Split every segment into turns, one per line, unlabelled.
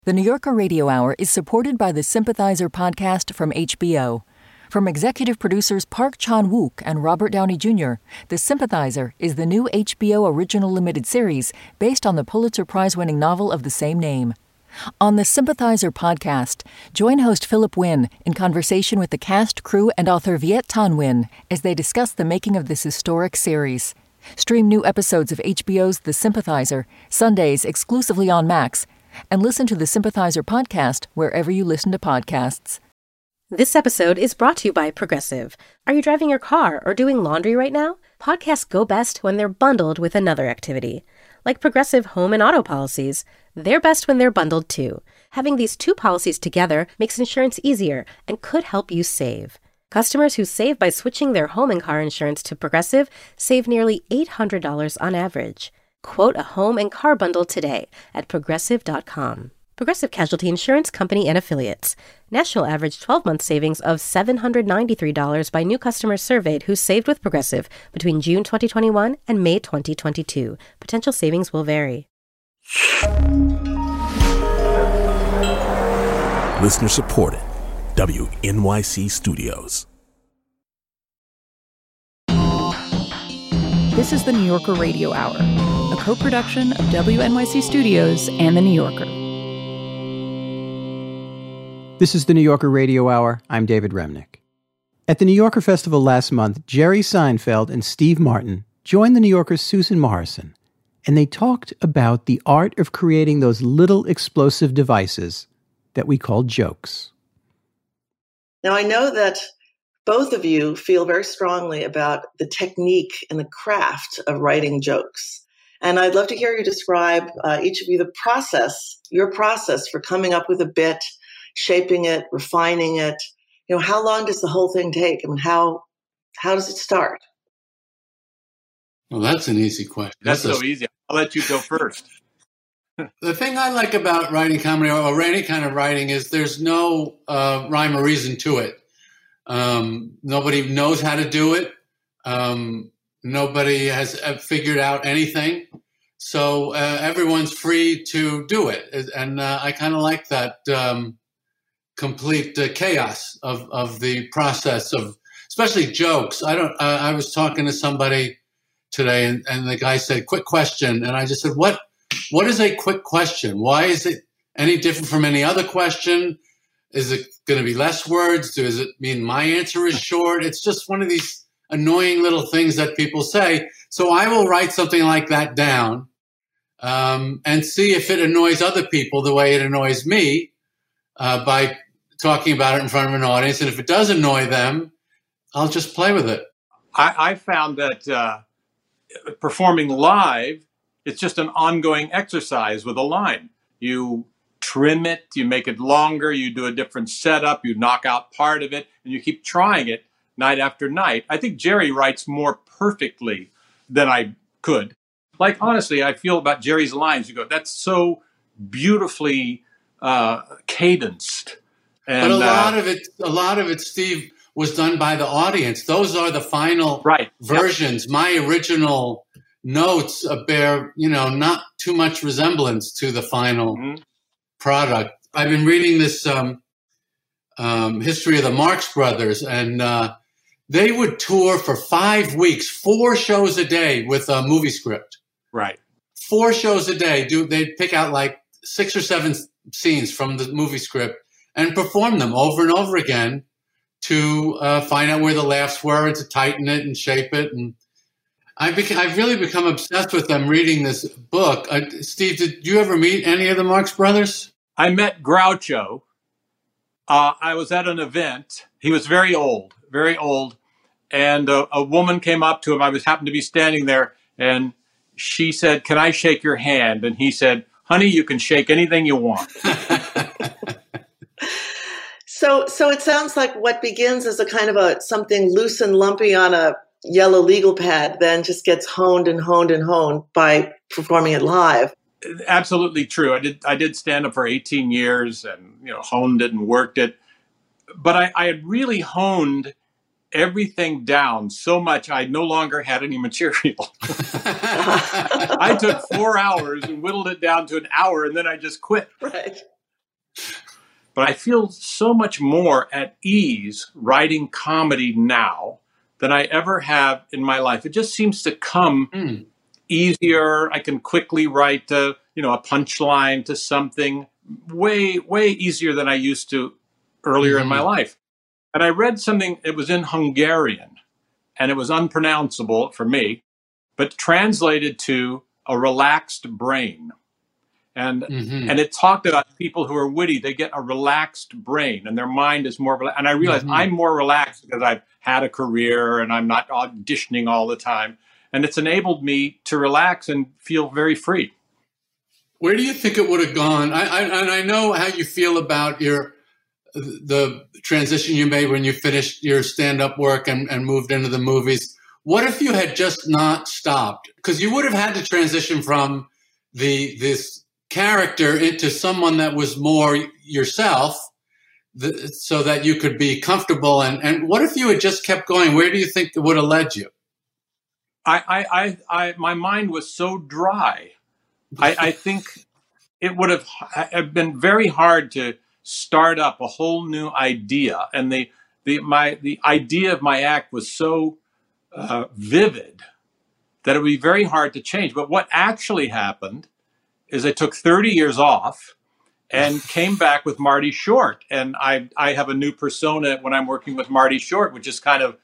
The New Yorker Radio Hour is supported by the Sympathizer podcast from HBO. From executive producers Park Chan-wook and Robert Downey Jr., The Sympathizer is the new HBO original limited series based on the Pulitzer Prize-winning novel of the same name. On the Sympathizer podcast, join host Philip Wynn in conversation with the cast, crew, and author Viet Thanh Nguyen as they discuss the making of this historic series. Stream new episodes of HBO's The Sympathizer, Sundays exclusively on Max, and listen to the Sympathizer podcast wherever you listen to podcasts.
This episode is brought to you by Progressive. Are you driving your car or doing laundry right now? Podcasts go best when they're bundled with another activity. Like Progressive home and auto policies, they're best when they're bundled too. Having these two policies together makes insurance easier and could help you save. Customers who save by switching their home and car insurance to Progressive save nearly $800 on average. Quote a home and car bundle today at Progressive.com. Progressive Casualty Insurance Company and Affiliates. National average 12-month savings of $793 by new customers surveyed who saved with Progressive between June 2021 and May 2022. Potential savings will vary.
Listener supported. WNYC Studios.
This is the New Yorker Radio Hour, a co-production of WNYC Studios and The New Yorker.
This is the New Yorker Radio Hour. I'm David Remnick. At the New Yorker Festival last month, Jerry Seinfeld and Steve Martin joined the New Yorker's Susan Morrison, and they talked about the art of creating those little explosive devices that we call jokes.
Now, I know that both of you feel very strongly about the technique and the craft of writing jokes. And I'd love to hear you describe, each of you, your process for coming up with a bit, shaping it, refining it. You know, how long does the whole thing take? I mean, how does it start?
Well, that's an easy question.
That's so easy. I'll let you go first.
The thing I like about writing comedy or any kind of writing is there's no rhyme or reason to it. Nobody knows how to do it. Nobody has figured out anything. So everyone's free to do it. And I kind of like that complete chaos of the process of, especially jokes. I was talking to somebody today and the guy said, quick question. And I just said, what is a quick question? Why is it any different from any other question? Is it going to be less words? Does it mean my answer is short? It's just one of these annoying little things that people say. So I will write something like that down and see if it annoys other people the way it annoys me by talking about it in front of an audience. And if it does annoy them, I'll just play with it.
I found that performing live, it's just an ongoing exercise with a line. You trim it, you make it longer, you do a different setup, you knock out part of it, and you keep trying it night after night. I think Jerry writes more perfectly than I could. Like, honestly, I feel about Jerry's lines, you go, that's so beautifully cadenced. And,
but a lot of it, Steve, was done by the audience. Those are the final versions. Yep. My original notes bear, not too much resemblance to the final product. I've been reading this history of the Marx Brothers, and they would tour for 5 weeks, 4 shows a day with a movie script.
Right.
4 shows a day. They'd pick out like 6 or 7 scenes from the movie script and perform them over and over again to find out where the laughs were and to tighten it and shape it. And I've really become obsessed with them reading this book. Steve, did you ever meet any of the Marx Brothers?
I met Groucho. I was at an event. He was very old. And a woman came up to him. I happened to be standing there, and she said, "Can I shake your hand?" And he said, "Honey, you can shake anything you want."
So it sounds like what begins as a kind of something loose and lumpy on a yellow legal pad then just gets honed and honed and honed by performing it live.
Absolutely true. I did stand up for 18 years and honed it and worked it. But I had really honed everything down so much I no longer had any material. I took 4 hours and whittled it down to an hour, and then I just quit.
Right.
But I feel so much more at ease writing comedy now than I ever have in my life. It just seems to come easier. I can quickly write a punchline to something way, way easier than I used to earlier in my life. And I read something, it was in Hungarian, and it was unpronounceable for me, but translated to a relaxed brain. And it talked about people who are witty. They get a relaxed brain and their mind is more relaxed. And I realized I'm more relaxed because I've had a career and I'm not auditioning all the time. And it's enabled me to relax and feel very free.
Where do you think it would have gone? I know how you feel about the transition you made when you finished your stand-up work and moved into the movies. What if you had just not stopped? Because you would have had to transition from this character into someone that was more yourself, so that you could be comfortable. And what if you had just kept going? Where do you think it would have led you?
My mind was so dry. I think it would have been very hard to start up a whole new idea. And the idea of my act was so vivid that it would be very hard to change. But what actually happened is I took 30 years off and came back with Marty Short. And I have a new persona when I'm working with Marty Short, which is kind of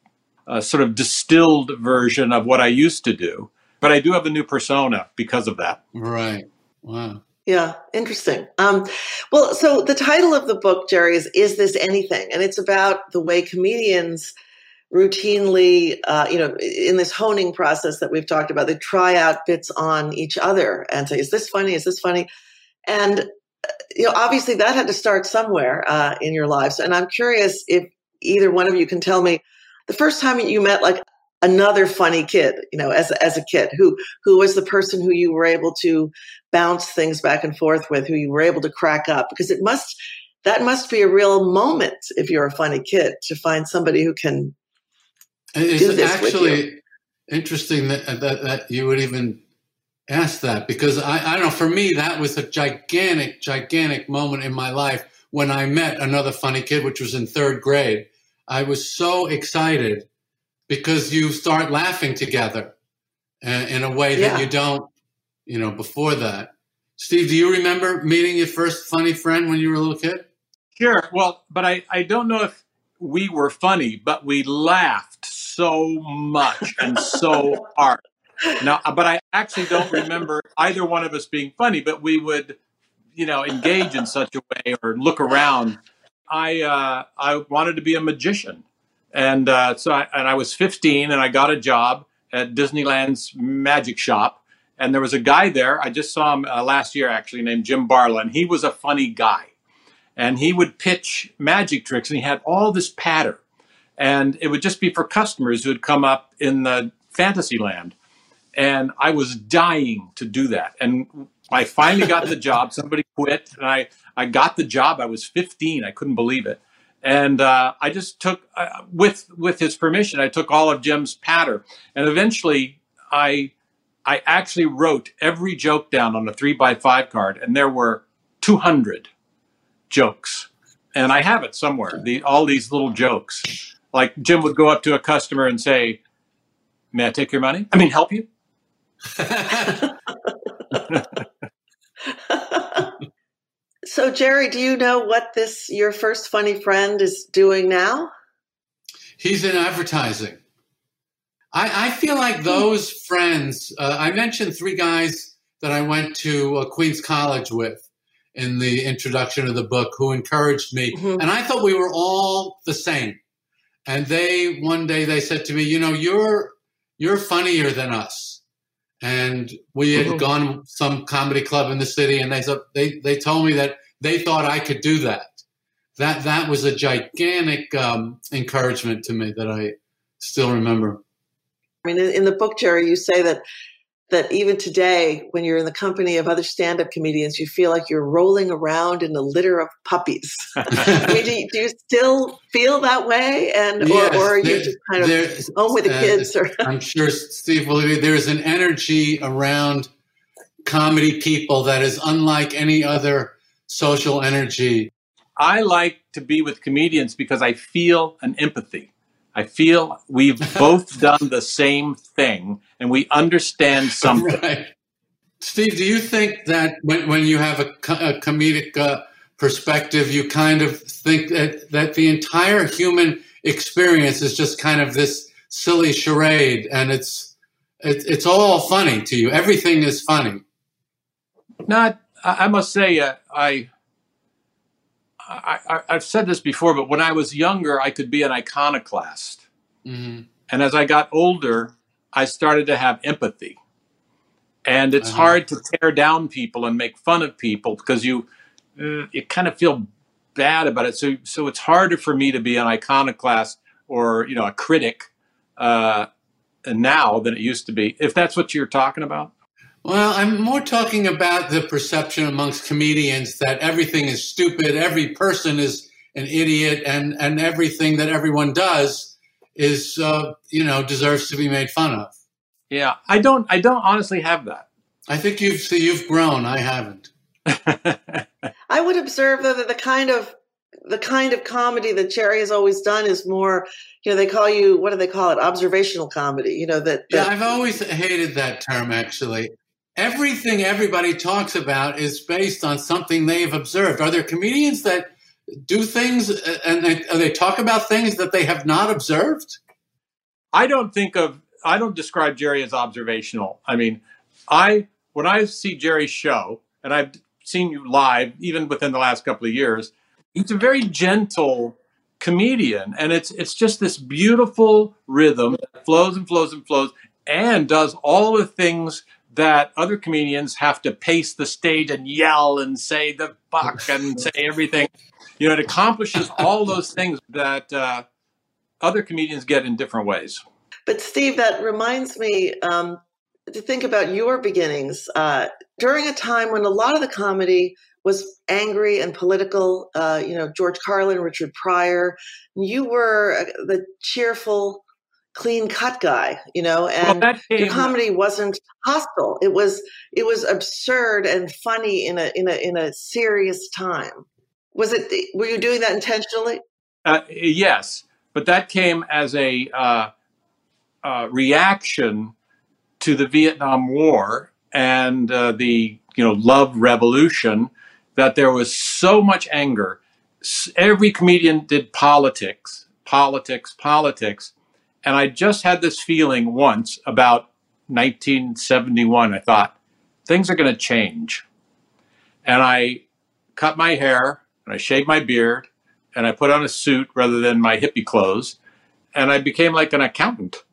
a sort of distilled version of what I used to do. But I do have a new persona because of that.
Right. Wow.
Yeah, interesting. Well, so the title of the book, Jerry, is This Anything? And it's about the way comedians routinely, in this honing process that we've talked about, they try out bits on each other and say, is this funny? Is this funny? And, obviously that had to start somewhere in your lives. And I'm curious if either one of you can tell me the first time you met like another funny kid, as a kid, who was the person who you were able to bounce things back and forth with, who you were able to crack up, because that must be a real moment if you're a funny kid to find somebody who can.
It's actually interesting that you would even ask that, because I don't know, for me, that was a gigantic moment in my life when I met another funny kid, which was in third grade. I was so excited because you start laughing together in a way that you don't, before that. Steve, do you remember meeting your first funny friend when you were a little kid?
Sure. Well, but I don't know if we were funny, but we laughed so much and so hard. Now, but I actually don't remember either one of us being funny, but we would, engage in such a way or look around. I wanted to be a magician. And so I was 15 and I got a job at Disneyland's magic shop. And there was a guy there. I just saw him last year, actually, named Jim Barlow. And he was a funny guy. And he would pitch magic tricks, and he had all this patter. And it would just be for customers who had come up in the Fantasyland. And I was dying to do that. And I finally got the job. Somebody quit, and I got the job. I was 15. I couldn't believe it. And I just took, with his permission, I took all of Jim's patter. And eventually, I actually wrote every joke down on a 3x5 card, and there were 200 jokes. And I have it somewhere, all these little jokes. Like Jim would go up to a customer and say, "May I take your money? Help you?"
So, Jerry, do you know what your first funny friend is doing now?
He's in advertising. I feel like those friends, I mentioned 3 guys that I went to Queens College with in the introduction of the book who encouraged me. Mm-hmm. And I thought we were all the same. And one day they said to me, you're funnier than us. And we had gone to some comedy club in the city, and they told me that they thought I could do that. That was a gigantic encouragement to me that I still remember.
In the book, Jerry, you say that even today, when you're in the company of other stand-up comedians, you feel like you're rolling around in a litter of puppies. Do you still feel that way? Yes, or are you just kind of home with the kids?
I'm sure Steve will agree. There's an energy around comedy people that is unlike any other social energy.
I like to be with comedians because I feel an empathy. I feel we've both done the same thing and we understand something.
Right. Steve, do you think that when you have a comedic perspective, you kind of think that the entire human experience is just kind of this silly charade, and it's all funny to you? Everything is funny.
I must say, I've said this before, but when I was younger, I could be an iconoclast. Mm-hmm. And as I got older, I started to have empathy. And it's hard to tear down people and make fun of people because you kind of feel bad about it. So it's harder for me to be an iconoclast or, a critic now than it used to be, if that's what you're talking about.
Well, I'm more talking about the perception amongst comedians that everything is stupid, every person is an idiot, and everything that everyone does is, deserves to be made fun of.
Yeah, I don't honestly have that.
I think you've grown. I haven't.
I would observe that the kind of comedy that Jerry has always done is more, they call you, what do they call it? Observational comedy. Yeah,
I've always hated that term, actually. Everything everybody talks about is based on something they've observed. Are there comedians that do things and they talk about things that they have not observed?
I don't describe Jerry as observational. I mean, when I see Jerry's show, and I've seen you live, even within the last couple of years, he's a very gentle comedian. And it's just this beautiful rhythm that flows and flows and flows and does all the things that other comedians have to pace the stage and yell and say the fuck and say everything. It accomplishes all those things that other comedians get in different ways.
But Steve, that reminds me to think about your beginnings during a time when a lot of the comedy was angry and political. George Carlin, Richard Pryor. You were the cheerful, clean-cut guy. And your comedy wasn't hostile. It was absurd and funny in a serious time. Were you doing that intentionally?
Yes, but that came as a reaction to the Vietnam War and the love revolution, that there was so much anger. Every comedian did politics, and I just had this feeling once about 1971. I thought things are going to change, and I cut my hair and I shaved my beard and I put on a suit rather than my hippie clothes, and I became like an accountant.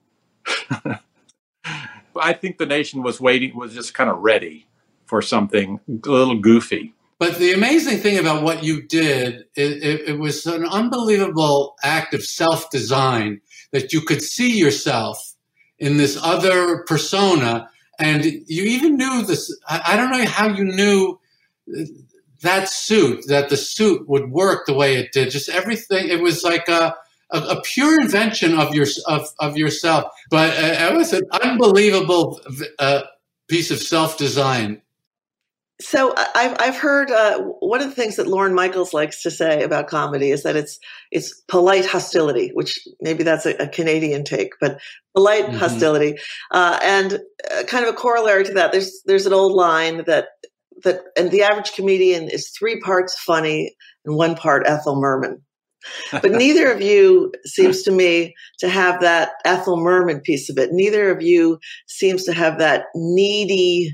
I think the nation was just kind of ready for something a little goofy.
But the amazing thing about what you did, it was an unbelievable act of self-design, that you could see yourself in this other persona. And you even knew this. I don't know how you knew that the suit would work the way it did. Just everything. It was like a pure invention of yourself. But it was an unbelievable piece of self-design.
So I've heard one of the things that Lorne Michaels likes to say about comedy is that it's polite hostility, which maybe that's a Canadian take, but polite hostility, and kind of a corollary to that. There's an old line that and the average comedian is 3 parts funny and 1 part Ethel Merman. But neither of you seems to me to have that Ethel Merman piece of it. Neither of you seems to have that needy,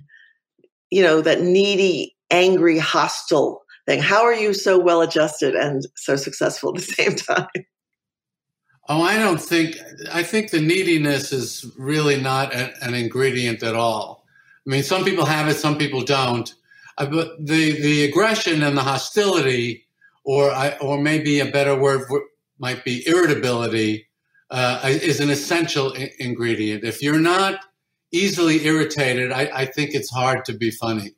angry, hostile thing. How are you so well adjusted and so successful at the same time?
Oh, I think the neediness is really not an ingredient at all. I mean, some people have it, some people don't. But the aggression and the hostility, or maybe a better word might be irritability, is an essential ingredient. If you're not easily irritated, I think it's hard to be funny.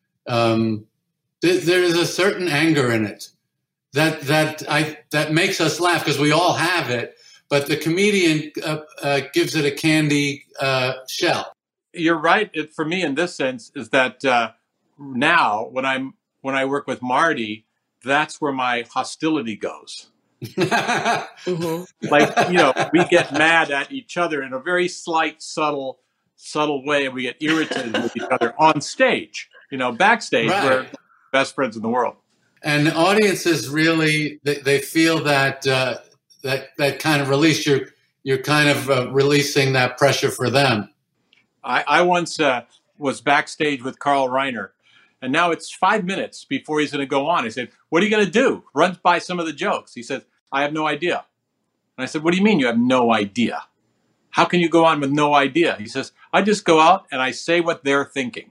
There is a certain anger in it that makes us laugh because we all have it, but the comedian gives it a candy shell.
You're right. For me, in this sense, is that now when I work with Marty, that's where my hostility goes.
Mm-hmm.
Like, we get mad at each other in a very slight, subtle way, and we get irritated with each other on stage. Backstage,
Right.
we're best friends in the world.
And audiences really, they feel that that kind of release. You're kind of releasing that pressure for them.
I once was backstage with Carl Reiner, and now it's 5 minutes before he's going to go on. I said, "What are you going to do?" Runs by some of the jokes. He says, "I have no idea." And I said, "What do you mean you have no idea? How can you go on with no idea?" He says, "I just go out and I say what they're thinking."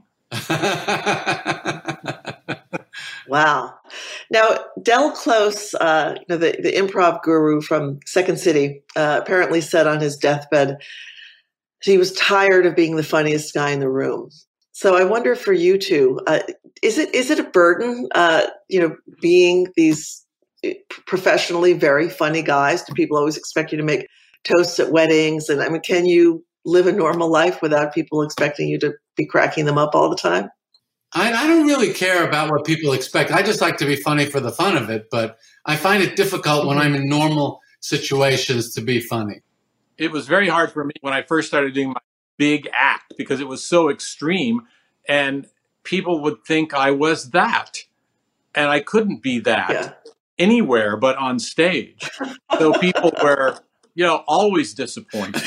Wow. Now, Del Close, the improv guru from Second City, apparently said on his deathbed he was tired of being the funniest guy in the room. So I wonder for you two, is it a burden, being these professionally very funny guys? Do people always expect you to make toasts at weddings? And I mean, can you live a normal life without people expecting you to be cracking them up all the time?
I don't really care about what people expect. I just like to be funny for the fun of it, but I find it difficult when I'm in normal situations to be funny.
It was very hard for me when I first started doing my big act because it was so extreme, and people would think I was that, and I couldn't be that anywhere but on stage. So people were, always disappointed.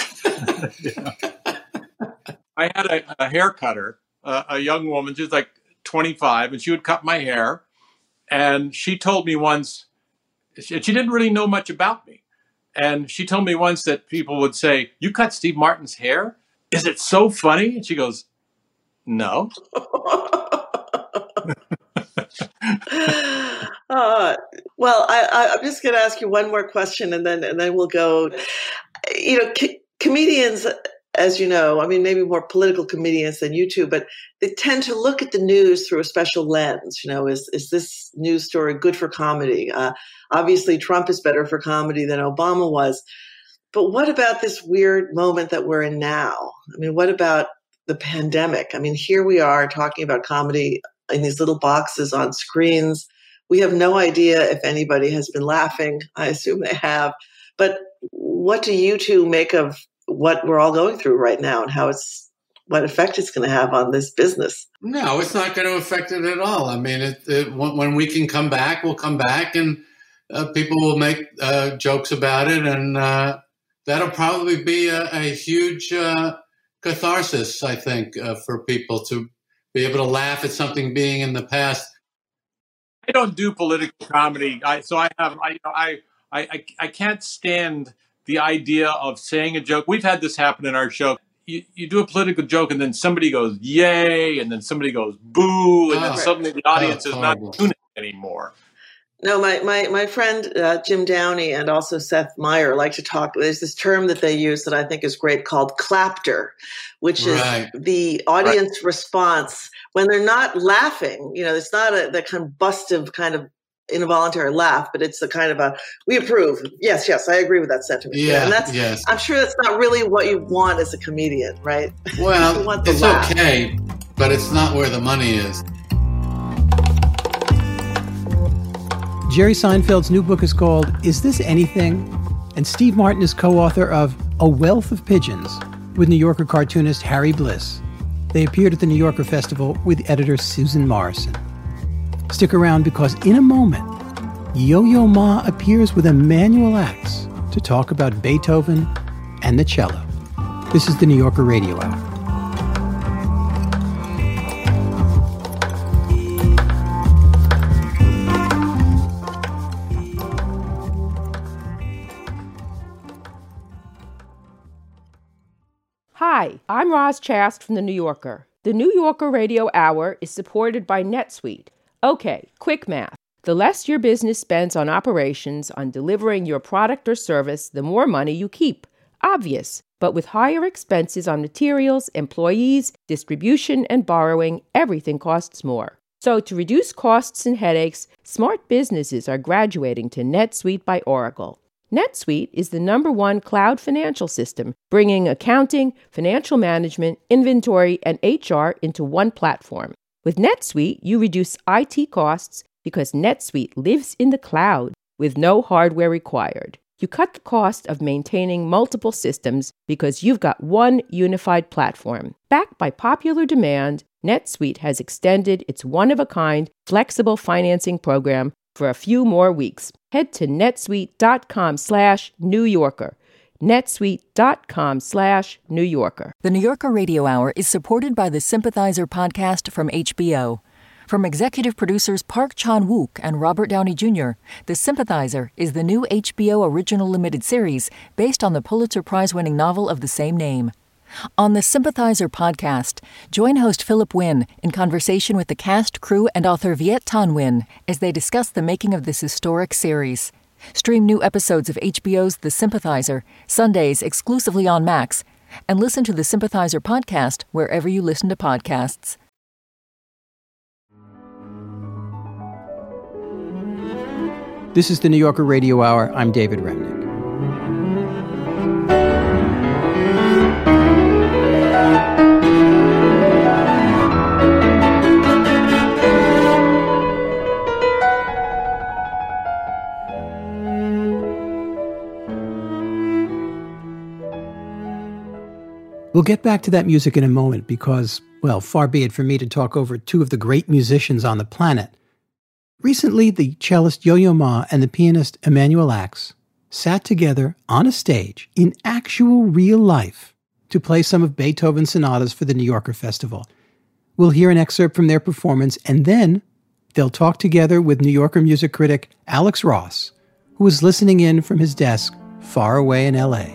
I had a hair cutter, a young woman, she was like 25, and she would cut my hair. And she told me once, she didn't really know much about me. And she told me once that people would say, "You cut Steve Martin's hair? Is it so funny?" And she goes, "No."
Well, I'm just going to ask you one more question, and then we'll go. Comedians, as you know, I mean, maybe more political comedians than you two, but they tend to look at the news through a special lens. Is this news story good for comedy? Obviously, Trump is better for comedy than Obama was. But what about this weird moment that we're in now? I mean, what about the pandemic? I mean, here we are talking about comedy in these little boxes on screens. We have no idea if anybody has been laughing. I assume they have. But what do you two make of what we're all going through right now and what effect it's going to have on this business?
No, it's not going to affect it at all. I mean, when we can come back, we'll come back, and people will make jokes about it, and that'll probably be a huge catharsis, I think, for people to be able to laugh at something being in the past.
I don't do political comedy, I can't stand the idea of saying a joke. We've had this happen in our show. You do a political joke, and then somebody goes, "Yay," and then somebody goes, "Boo," and then suddenly the audience is not tuning anymore.
No, my friend Jim Downey and also Seth Meyer like to talk. There's this term that they use that I think is great called clapter, which is the audience response when they're not laughing. It's not the combustive kind of involuntary laugh, but it's the kind of we approve. Yes, I agree with that sentiment.
Yeah,
and that's I'm sure that's not really what you want as a comedian, right?
Well,
you want the
it's
laugh.
Okay, but it's not where the money is.
Jerry Seinfeld's new book is called Is This Anything? And Steve Martin is co-author of A Wealth of Pigeons with New Yorker cartoonist Harry Bliss. They appeared at the New Yorker Festival with editor Susan Morrison. Stick around because in a moment, Yo-Yo Ma appears with Emanuel Ax to talk about Beethoven and the cello. This is the New Yorker Radio Hour.
Hi, I'm Roz Chast from The New Yorker. The New Yorker Radio Hour is supported by NetSuite. Okay, quick math. The less your business spends on operations, on delivering your product or service, the more money you keep. Obvious. But with higher expenses on materials, employees, distribution, and borrowing, everything costs more. So to reduce costs and headaches, smart businesses are graduating to NetSuite by Oracle. NetSuite is the #1 cloud financial system, bringing accounting, financial management, inventory, and HR into one platform. With NetSuite, you reduce IT costs, because NetSuite lives in the cloud with no hardware required. You cut the cost of maintaining multiple systems because you've got one unified platform. Backed by popular demand, NetSuite has extended its one-of-a-kind flexible financing program for a few more weeks. Head to netsuite.com/New Yorker. netsuite.com/New Yorker.
The New Yorker Radio Hour is supported by the Sympathizer podcast from HBO. From executive producers Park Chan-wook and Robert Downey Jr., The Sympathizer is the new HBO original limited series based on the Pulitzer Prize-winning novel of the same name. On the Sympathizer podcast, join host Philip Wynn in conversation with the cast, crew, and author Viet Thanh Nguyen as they discuss the making of this historic series. Stream new episodes of HBO's The Sympathizer, Sundays exclusively on Max, and listen to the Sympathizer podcast wherever you listen to podcasts.
This is the New Yorker Radio Hour. I'm David Remnick. We'll get back to that music in a moment because, well, far be it for me to talk over two of the great musicians on the planet. Recently, the cellist Yo-Yo Ma and the pianist Emanuel Ax sat together on a stage in actual real life to play some of Beethoven's sonatas for the New Yorker Festival. We'll hear an excerpt from their performance, and then they'll talk together with New Yorker music critic Alex Ross, who was listening in from his desk far away in L.A.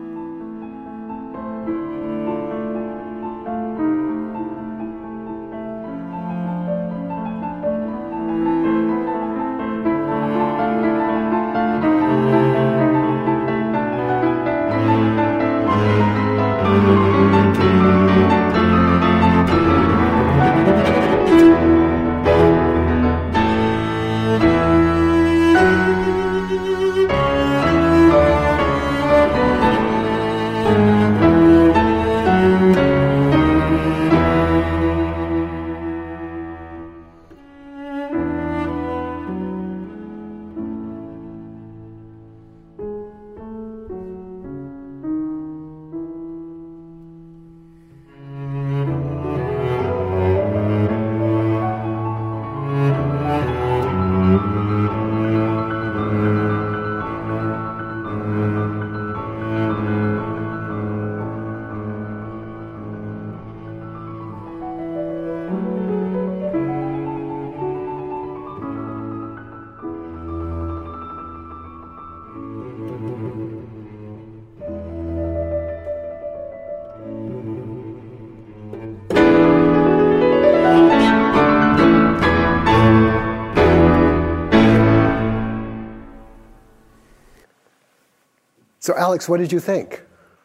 So, Alex, what did you think?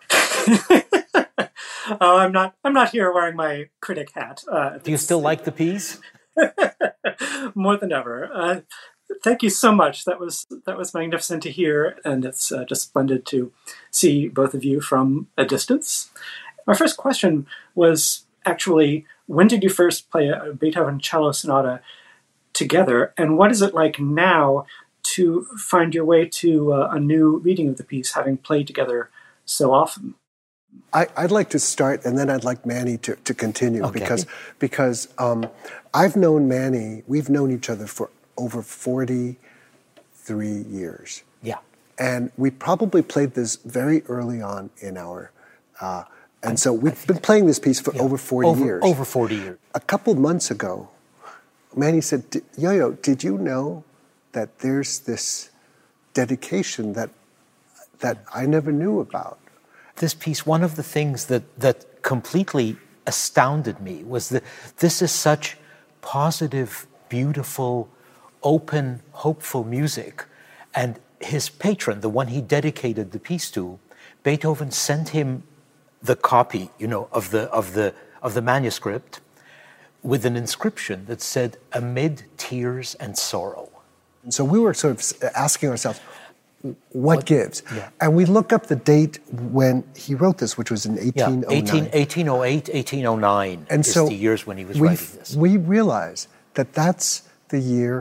I'm not here wearing my critic hat.
Do you still like the piece?
More than ever. Thank you so much. That was magnificent to hear, and it's just splendid to see both of you from a distance. My first question was actually, when did you first play a Beethoven cello sonata together, and what is it like now to find your way to a new reading of the piece, having played together so often?
I'd like to start, and then I'd like Manny to continue,
okay.
because I've known Manny, we've known each other for over 43 years.
Yeah.
And we probably played this very early on in our, and so we've been playing this piece for over 40 years.
Over 40 years.
A couple months ago, Manny said, Yo-Yo, did you know that there's this dedication that I never knew about?
This piece, one of the things that completely astounded me was that this is such positive, beautiful, open, hopeful music. And his patron, the one he dedicated the piece to, Beethoven sent him the copy, of the manuscript with an inscription that said, "Amid tears and sorrow."
And so we were sort of asking ourselves, what gives?
Yeah.
And we look up the date when he wrote this, which was in 1809.
1808, 1809
and
is
so
the years when he was writing this.
We realize that that's the year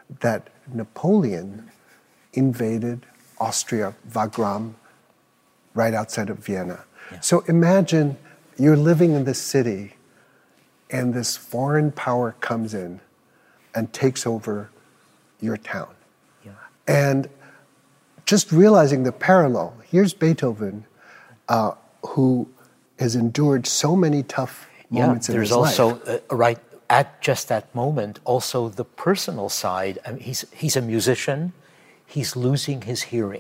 that Napoleon invaded Austria, Wagram, right outside of Vienna. Yeah. So imagine you're living in this city and this foreign power comes in and takes over your town. Yeah. And just realizing the parallel, here's Beethoven, who has endured so many tough moments in his life.
There's also, right at just that moment, also the personal side. I mean, he's a musician, he's losing his hearing.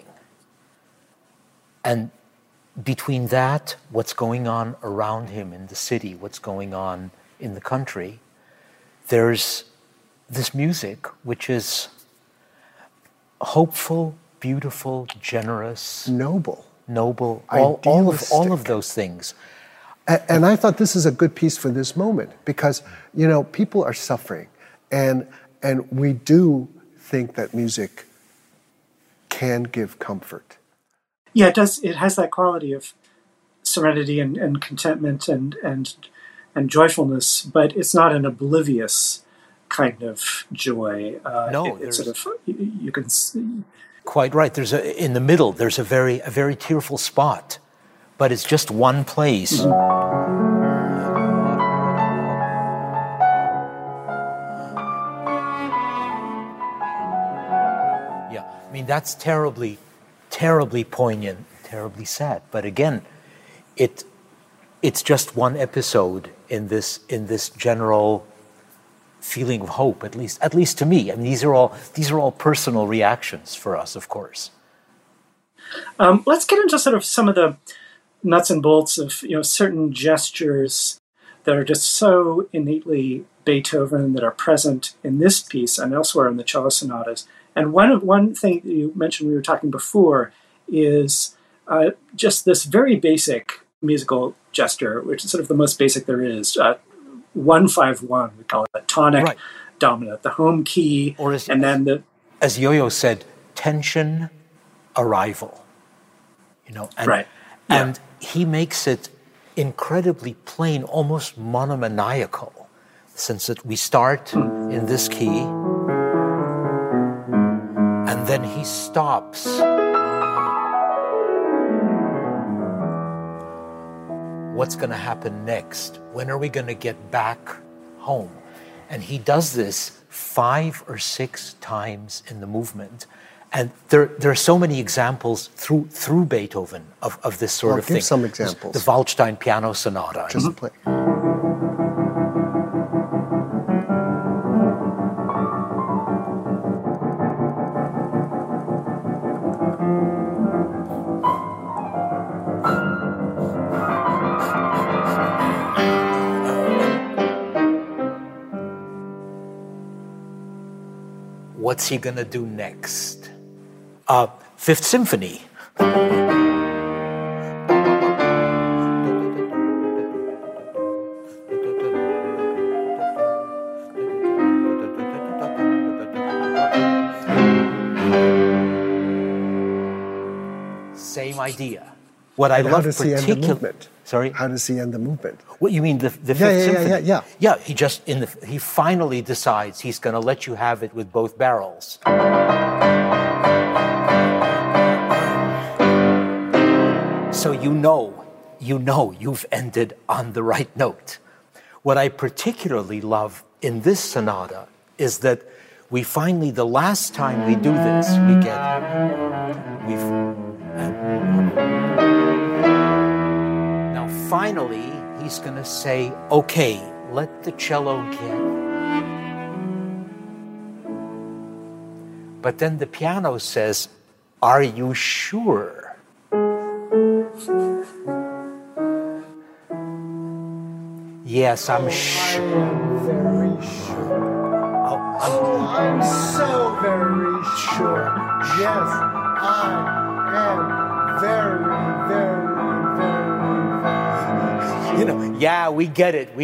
And between that, what's going on around him in the city, what's going on in the country, there's this music which is hopeful, beautiful, generous,
noble,
all of those things.
And I thought this is a good piece for this moment because, you know, people are suffering, and we do think that music can give comfort.
Yeah, it does. It has that quality of serenity and contentment and joyfulness, but it's not an oblivious kind of joy.
No,
it's sort of, you can see.
Quite right. In the middle. There's a very tearful spot, but it's just one place. Yeah, I mean that's terribly poignant, terribly sad. But again, it's just one episode in this general feeling of hope, at least to me. I mean, these are all personal reactions for us, of course.
Let's get into sort of some of the nuts and bolts of certain gestures that are just so innately Beethoven that are present in this piece and elsewhere in the cello sonatas. And one thing that you mentioned we were talking before is just this very basic musical gesture, which is sort of the most basic there is. 1-5-1, we call it tonic dominant, the home key, and then
as Yo-Yo said, tension arrival. And he makes it incredibly plain, almost monomaniacal, since we start in this key, and then he stops. What's going to happen next? When are we going to get back home? And he does this 5 or 6 times in the movement. And there are so many examples through Beethoven of this sort of thing.
Give some examples.
The Waldstein Piano Sonata.
Just play.
What's he going to do next? Fifth Symphony. Same idea. What I love particularly. Sorry?
How does he end the movement?
What you mean the Fifth Symphony? Yeah. He finally decides he's going to let you have it with both barrels. So you know you've ended on the right note. What I particularly love in this sonata is that we finally, the last time we do this, finally, he's going to say, okay, let the cello get. But then the piano says, are you sure? Yes, I'm sure.
Very sure. I'm so very sure. Yes, I am very, very.
Yeah, we get it.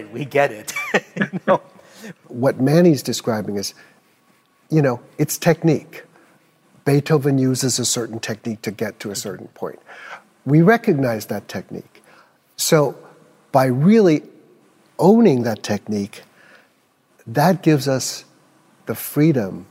What Manny's describing is, it's technique. Beethoven uses a certain technique to get to a certain point. We recognize that technique. So by really owning that technique, that gives us the freedom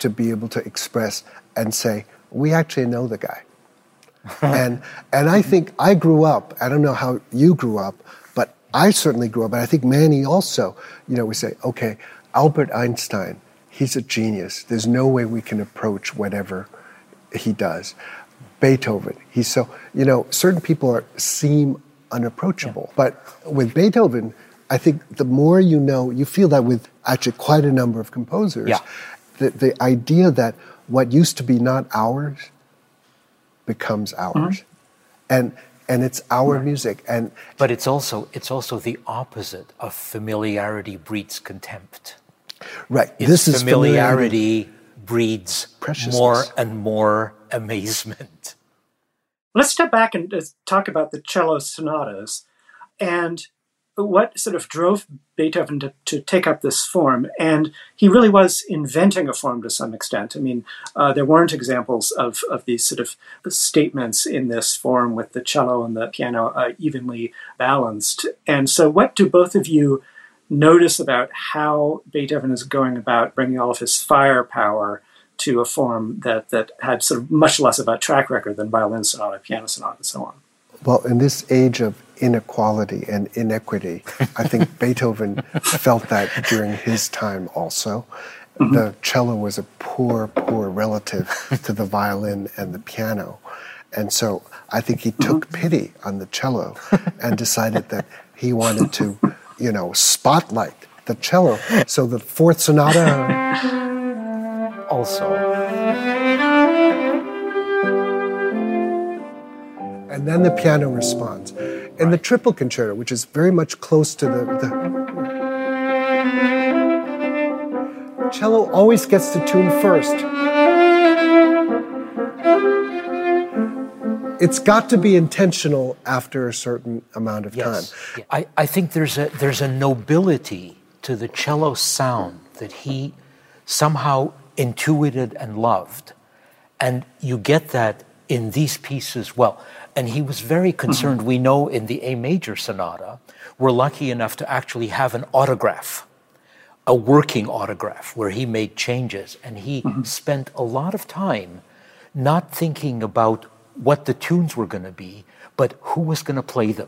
to be able to express and say, we actually know the guy. and I think I grew up, I don't know how you grew up, but I certainly grew up, and I think Manny also, we say, okay, Albert Einstein, he's a genius. There's no way we can approach whatever he does. Beethoven, he's so, certain people seem unapproachable. Yeah. But with Beethoven, I think the more you feel that with actually quite a number of composers, the idea that what used to be not ours becomes ours. Mm-hmm. And it's our music.
But it's also the opposite of familiarity breeds contempt.
Right.
This is familiarity breeds more and more amazement.
Let's step back and talk about the cello sonatas and what sort of drove Beethoven to take up this form. And he really was inventing a form to some extent. I mean, there weren't examples of these sort of statements in this form with the cello and the piano evenly balanced. And so what do both of you notice about how Beethoven is going about bringing all of his firepower to a form that had sort of much less of a track record than violin sonata, piano sonata, and so on?
Well, in this age of inequality and inequity, I think Beethoven felt that during his time also. Mm-hmm. The cello was a poor relative to the violin and the piano. And so I think he took pity on the cello and decided that he wanted to, spotlight the cello. So the fourth sonata
also.
And then the piano responds. And the triple concerto, which is very much close to the cello always gets the tune first. It's got to be intentional after a certain amount of time.
Yeah. I think there's a nobility to the cello sound that he somehow intuited and loved. And you get that in these pieces well. And he was very concerned. We know in the A major sonata, we're lucky enough to actually have an autograph, a working autograph where he made changes. And he spent a lot of time not thinking about what the tunes were going to be, but who was going to play them.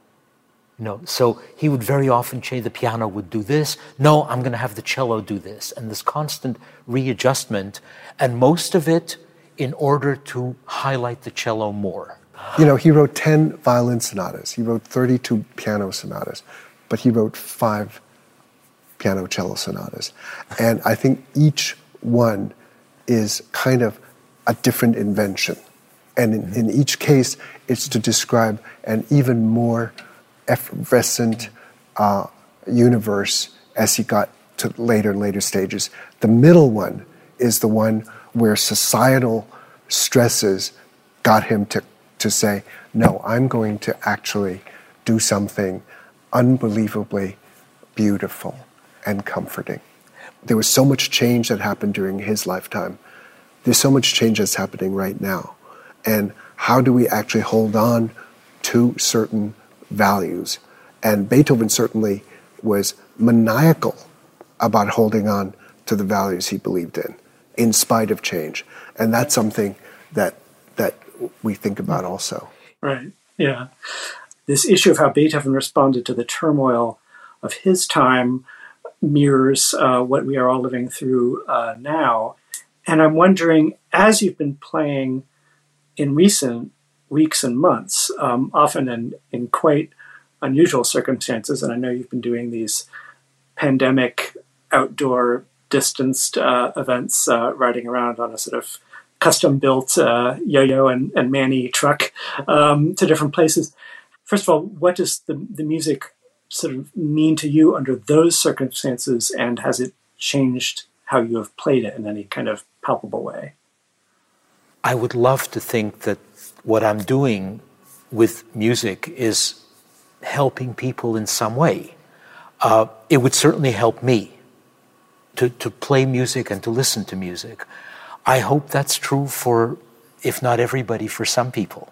So he would very often say the piano would do this. No, I'm going to have the cello do this. And this constant readjustment, and most of it in order to highlight the cello more.
He wrote 10 violin sonatas. He wrote 32 piano sonatas, but he wrote 5 piano cello sonatas. And I think each one is kind of a different invention. And in each case, it's to describe an even more effervescent universe as he got to later and later stages. The middle one is the one where societal stresses got him to say, no, I'm going to actually do something unbelievably beautiful and comforting. There was so much change that happened during his lifetime. There's so much change that's happening right now. And how do we actually hold on to certain values? And Beethoven certainly was maniacal about holding on to the values he believed in spite of change. And that's something that we think about also.
Right, yeah. This issue of how Beethoven responded to the turmoil of his time mirrors what we are all living through now. And I'm wondering, as you've been playing in recent weeks and months, often in quite unusual circumstances, and I know you've been doing these pandemic outdoor distanced events, riding around on a sort of custom-built Yo-Yo and Manny truck to different places. First of all, what does the music sort of mean to you under those circumstances, and has it changed how you have played it in any kind of palpable way?
I would love to think that what I'm doing with music is helping people in some way. It would certainly help me to play music and to listen to music. I hope that's true for, if not everybody, for some people.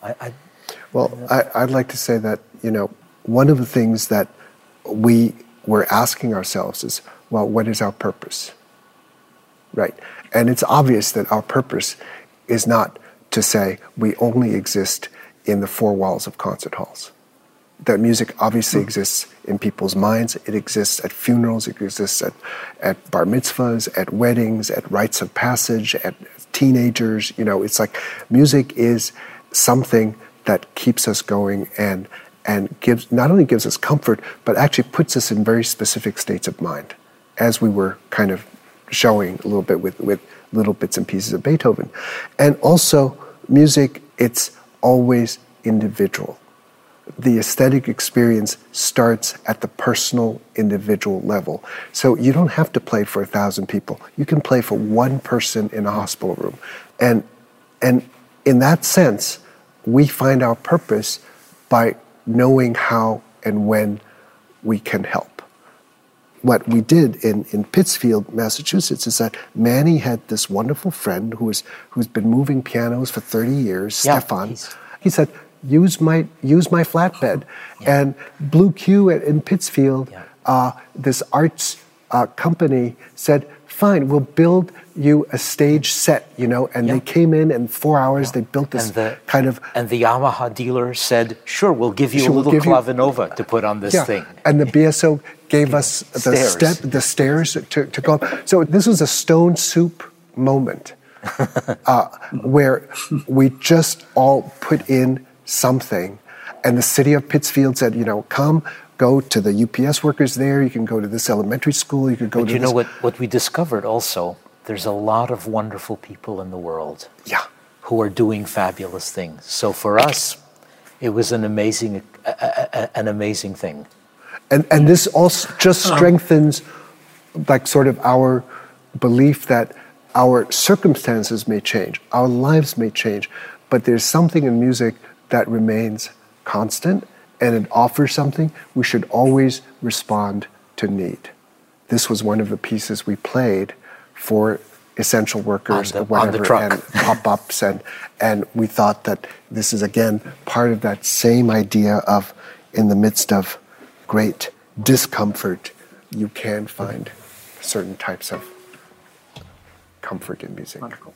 I'd like to say that, one of the things that we were asking ourselves is, well, what is our purpose? Right. And it's obvious that our purpose is not to say we only exist in the four walls of concert halls. That music obviously exists in people's minds. It exists at funerals. It exists at bar mitzvahs, at weddings, at rites of passage, at teenagers. It's like music is something that keeps us going and not only gives us comfort, but actually puts us in very specific states of mind, as we were kind of showing a little bit with little bits and pieces of Beethoven. And also, music, it's always individual. The aesthetic experience starts at the personal, individual level. So you don't have to play for 1,000 people. You can play for one person in a hospital room. And in that sense, we find our purpose by knowing how and when we can help. What we did in Pittsfield, Massachusetts, is that Manny had this wonderful friend who's been moving pianos for 30 years, Stefan. He said, use my flatbed. Yeah. And Blue Q in Pittsfield, this arts company said, fine, we'll build you a stage set, and they came in 4 hours, they built this
And the Yamaha dealer said, sure, we'll give you a little Clavinova to put on this thing.
And the BSO gave us the stairs to go up. So this was a stone soup moment where we just all put in something, and the city of Pittsfield said, come, go to the UPS workers there, you can go to this elementary school, you could go to this.
But what we discovered also, there's a lot of wonderful people in the world who are doing fabulous things. So for us, it was an amazing thing.
And this also just strengthens like sort of our belief that our circumstances may change, our lives may change, but there's something in music that remains constant, and it offers something. We should always respond to need. This was one of the pieces we played for essential workers
on the truck.
And pop-ups, and we thought that this is again part of that same idea of, in the midst of great discomfort, you can find certain types of comfort in music.
Wonderful.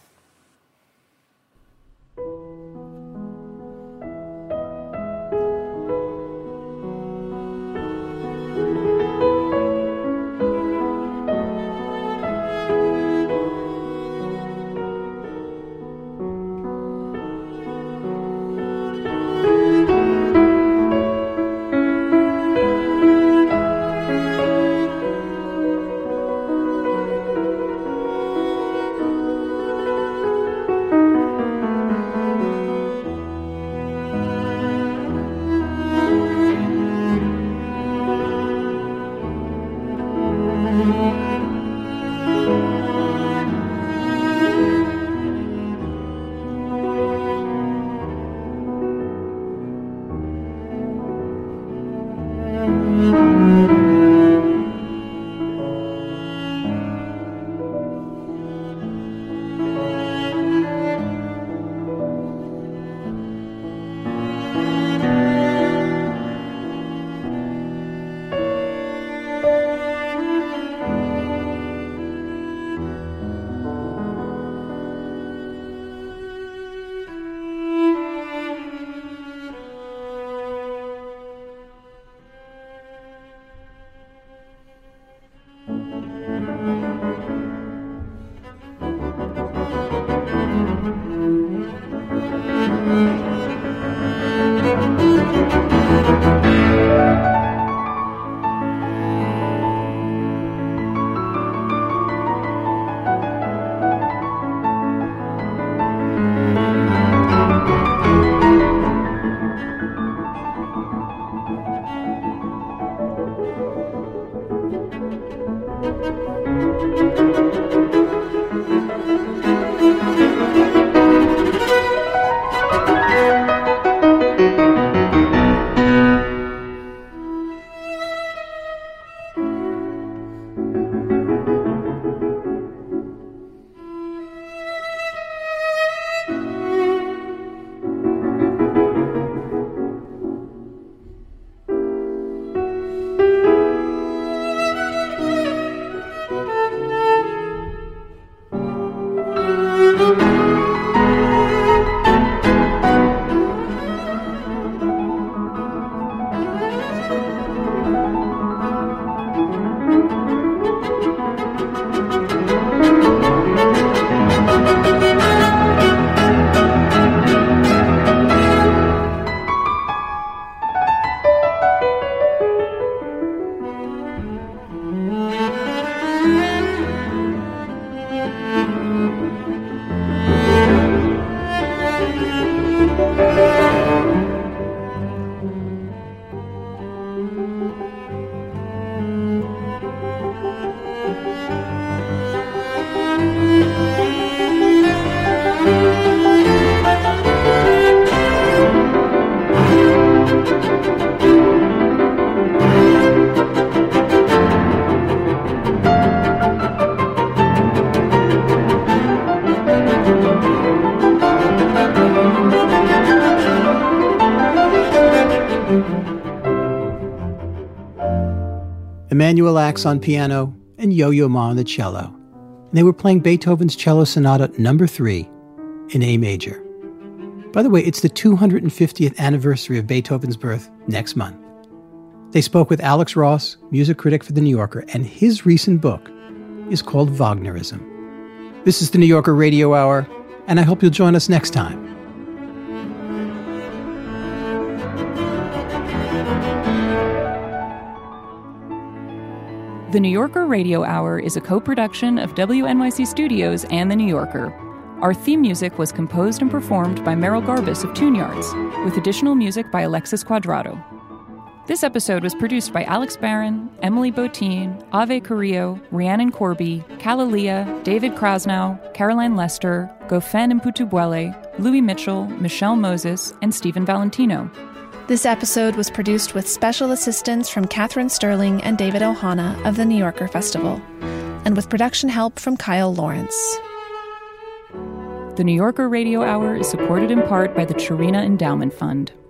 Emanuel Ax on piano, and Yo-Yo Ma on the cello. And they were playing Beethoven's Cello Sonata No. 3 in A major. By the way, it's the 250th anniversary of Beethoven's birth next month. They spoke with Alex Ross, music critic for The New Yorker, and his recent book is called Wagnerism. This is the New Yorker Radio Hour, and I hope you'll join us next time.
The New Yorker Radio Hour is a co-production of WNYC Studios and The New Yorker. Our theme music was composed and performed by Merrill Garbus of Tune Yards, with additional music by Alexis Quadrado. This episode was produced by Alex Barron, Emily Botine, Ave Carrillo, Rhiannon Corby, Kalalia, David Krasnow, Caroline Lester, Gofen Mputubuele, Louis Mitchell, Michelle Moses, and Stephen Valentino.
This episode was produced with special assistance from Catherine Sterling and David Ohana of the New Yorker Festival, and with production help from Kyle Lawrence.
The New Yorker Radio Hour is supported in part by the Chirina Endowment Fund.